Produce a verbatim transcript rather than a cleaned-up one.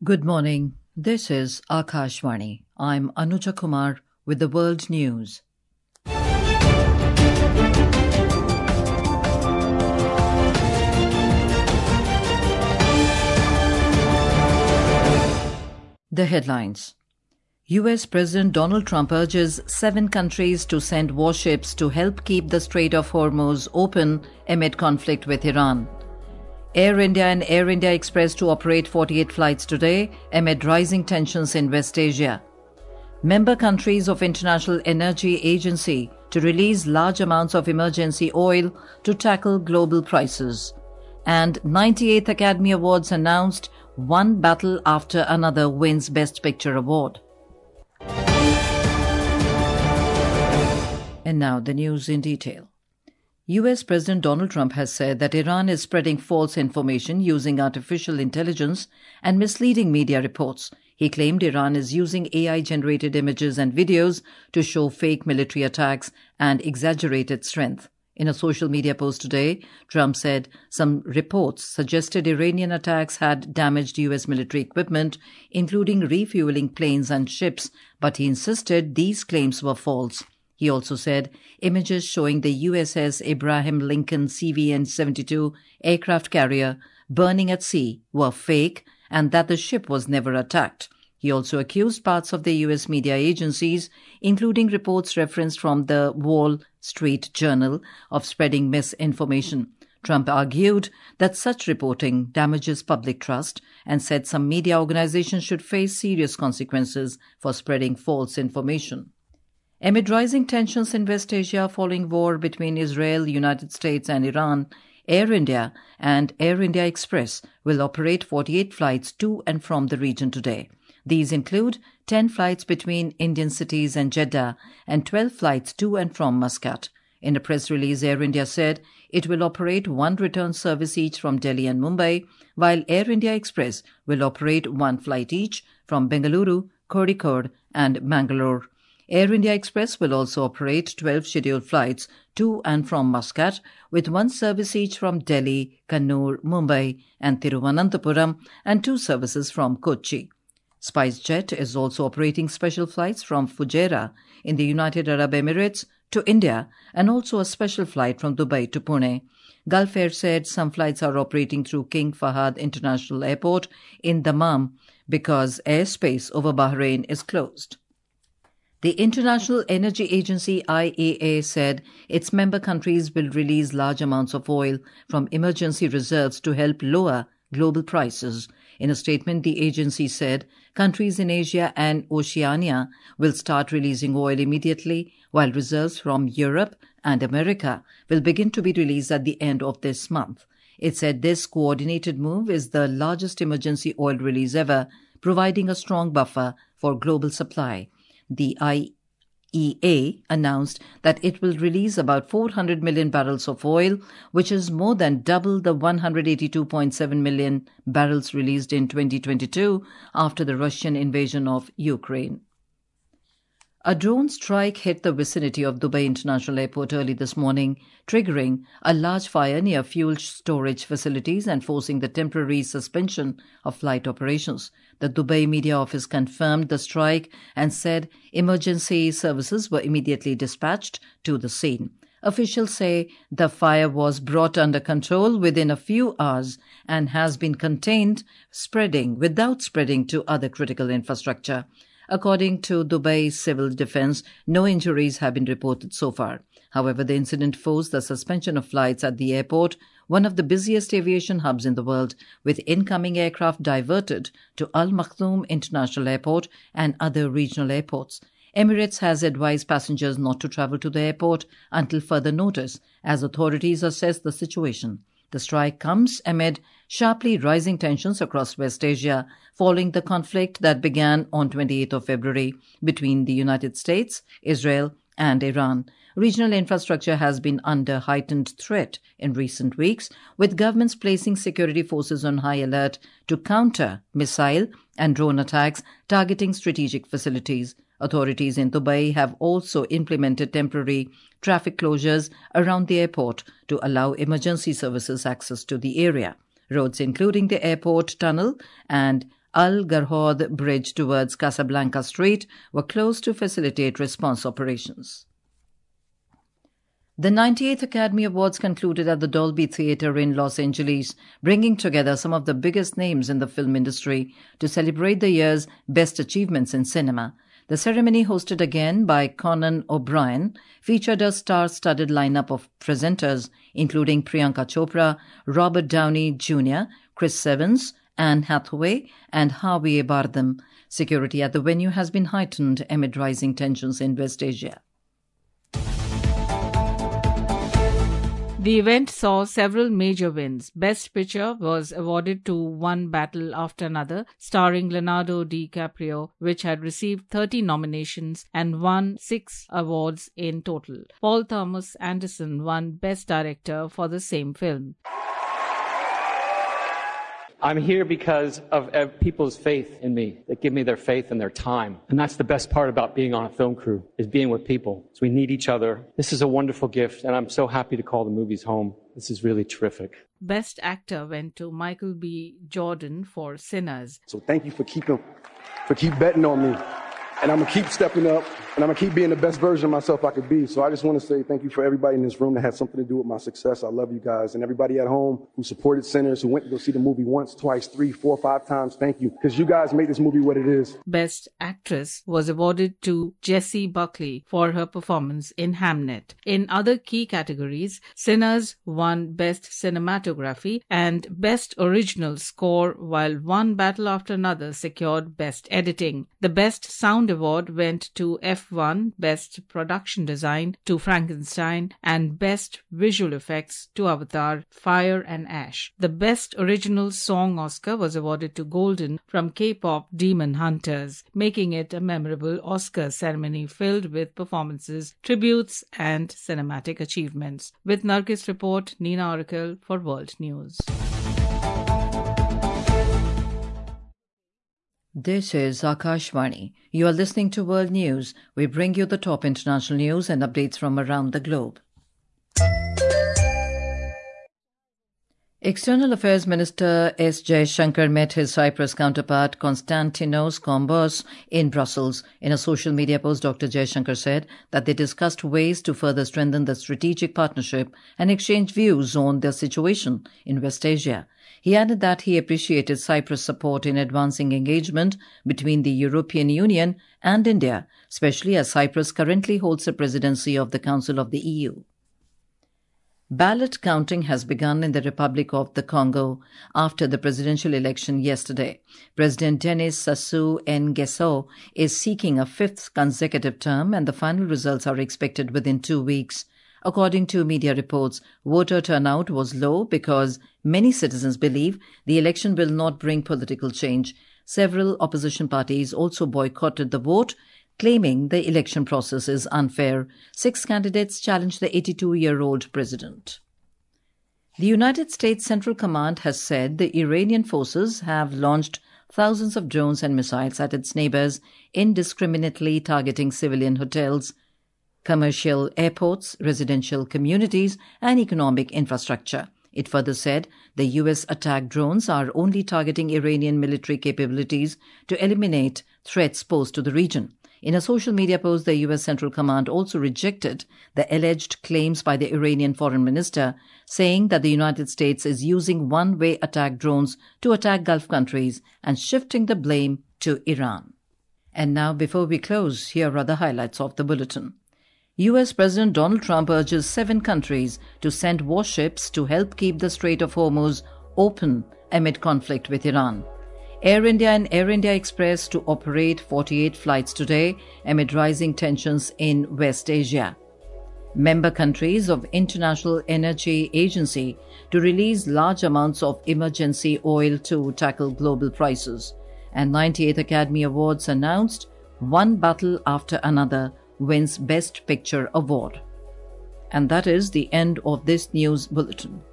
Good morning. This is Akashvani. I'm Anuja Kumar with the World News. The headlines. U S President Donald Trump urges seven countries to send warships to help keep the Strait of Hormuz open amid conflict with Iran. Air India and Air India Express to operate forty-eight flights today amid rising tensions in West Asia. Member countries of International Energy Agency to release large amounts of emergency oil to tackle global prices. And ninety-eighth Academy Awards announced, one battle after another wins Best Picture Award. And now the news in detail. U S President Donald Trump has said that Iran is spreading false information using artificial intelligence and misleading media reports. He claimed Iran is using A I-generated images and videos to show fake military attacks and exaggerated strength. In a social media post today, Trump said some reports suggested Iranian attacks had damaged U S military equipment, including refueling planes and ships, but he insisted these claims were false. He also said images showing the U S S Abraham Lincoln C V N seventy-two aircraft carrier burning at sea were fake and that the ship was never attacked. He also accused parts of the U S media agencies, including reports referenced from the Wall Street Journal, of spreading misinformation. Trump argued that such reporting damages public trust and said some media organizations should face serious consequences for spreading false information. Amid rising tensions in West Asia following war between Israel, United States and Iran, Air India and Air India Express will operate forty-eight flights to and from the region today. These include ten flights between Indian cities and Jeddah and twelve flights to and from Muscat. In a press release, Air India said it will operate one return service each from Delhi and Mumbai, while Air India Express will operate one flight each from Bengaluru, Kozhikode and Mangalore. Air India Express will also operate twelve scheduled flights to and from Muscat, with one service each from Delhi, Kannur, Mumbai and Thiruvananthapuram, and two services from Kochi. SpiceJet is also operating special flights from Fujairah in the United Arab Emirates to India and also a special flight from Dubai to Pune. Gulf Air said some flights are operating through King Fahad International Airport in Dammam because airspace over Bahrain is closed. The International Energy Agency I E A said its member countries will release large amounts of oil from emergency reserves to help lower global prices. In a statement, the agency said countries in Asia and Oceania will start releasing oil immediately, while reserves from Europe and America will begin to be released at the end of this month. It said this coordinated move is the largest emergency oil release ever, providing a strong buffer for global supply. The I E A announced that it will release about four hundred million barrels of oil, which is more than double the one hundred eighty-two point seven million barrels released in twenty twenty-two after the Russian invasion of Ukraine. A drone strike hit the vicinity of Dubai International Airport early this morning, triggering a large fire near fuel storage facilities and forcing the temporary suspension of flight operations. The Dubai media office confirmed the strike and said emergency services were immediately dispatched to the scene. Officials say the fire was brought under control within a few hours and has been contained, spreading without spreading to other critical infrastructure. According to Dubai Civil Defense, no injuries have been reported so far. However, the incident forced the suspension of flights at the airport, one of the busiest aviation hubs in the world, with incoming aircraft diverted to Al Maktoum International Airport and other regional airports. Emirates has advised passengers not to travel to the airport until further notice, as authorities assess the situation. The strike comes amid sharply rising tensions across West Asia following the conflict that began on twenty-eighth of February between the United States, Israel and Iran. Regional infrastructure has been under heightened threat in recent weeks, with governments placing security forces on high alert to counter missile and drone attacks targeting strategic facilities. Authorities in Dubai have also implemented temporary traffic closures around the airport to allow emergency services access to the area. Roads including the airport tunnel and Al Garhoud Bridge towards Casablanca Strait were closed to facilitate response operations. The ninety-eighth Academy Awards concluded at the Dolby Theatre in Los Angeles, bringing together some of the biggest names in the film industry to celebrate the year's best achievements in cinema. The ceremony, hosted again by Conan O'Brien, featured a star-studded lineup of presenters, including Priyanka Chopra, Robert Downey Junior, Chris Evans, Anne Hathaway, and Javier Bardem. Security at the venue has been heightened amid rising tensions in West Asia. The event saw several major wins. Best Picture was awarded to One Battle After Another, starring Leonardo DiCaprio, which had received thirty nominations and won six awards in total. Paul Thomas Anderson won Best Director for the same film. I'm here because of people's faith in me. They give me their faith and their time. And that's the best part about being on a film crew, is being with people. So we need each other. This is a wonderful gift, and I'm so happy to call the movies home. This is really terrific. Best Actor went to Michael B. Jordan for Sinners. So thank you for keeping, for keep betting on me. And I'm going to keep stepping up, and I'm going to keep being the best version of myself I could be. So I just want to say thank you for everybody in this room that had something to do with my success. I love you guys. And everybody at home who supported Sinners, who went to go see the movie once, twice, three, four, five times, thank you. Because you guys made this movie what it is. Best Actress was awarded to Jessie Buckley for her performance in Hamnet. In other key categories, Sinners won Best Cinematography and Best Original Score, while One Battle After Another secured Best Editing. The Best Sound Award went to F one, Best Production Design to Frankenstein, and Best Visual Effects to Avatar, Fire and Ash. The Best Original Song Oscar was awarded to Golden from K-pop Demon Hunters, making it a memorable Oscar ceremony filled with performances, tributes, and cinematic achievements. With Nargis Report, Nina Oracle for World News. This is Akashvani. You are listening to World News. We bring you the top international news and updates from around the globe. External Affairs Minister S. Jaishankar met his Cyprus counterpart Konstantinos Kombos in Brussels. In a social media post, Doctor Jaishankar said that they discussed ways to further strengthen the strategic partnership and exchange views on the situation in West Asia. He added that he appreciated Cyprus' support in advancing engagement between the European Union and India, especially as Cyprus currently holds the presidency of the Council of the E U. Ballot counting has begun in the Republic of the Congo after the presidential election yesterday. President Denis Sassou Nguesso is seeking a fifth consecutive term, and the final results are expected within two weeks. According to media reports, voter turnout was low because many citizens believe the election will not bring political change. Several opposition parties also boycotted the vote, claiming the election process is unfair. Six candidates challenged the eighty-two-year-old president. The United States Central Command has said the Iranian forces have launched thousands of drones and missiles at its neighbors, indiscriminately targeting civilian hotels, commercial airports, residential communities, and economic infrastructure. It further said the U S attack drones are only targeting Iranian military capabilities to eliminate threats posed to the region. In a social media post, the U S Central Command also rejected the alleged claims by the Iranian foreign minister, saying that the United States is using one-way attack drones to attack Gulf countries and shifting the blame to Iran. And now, before we close, here are the highlights of the bulletin. U S President Donald Trump urges seven countries to send warships to help keep the Strait of Hormuz open amid conflict with Iran. Air India and Air India Express to operate forty-eight flights today amid rising tensions in West Asia. Member countries of International Energy Agency to release large amounts of emergency oil to tackle global prices. And ninety-eighth Academy Awards announced, One Battle After Another wins Best Picture Award. And that is the end of this news bulletin.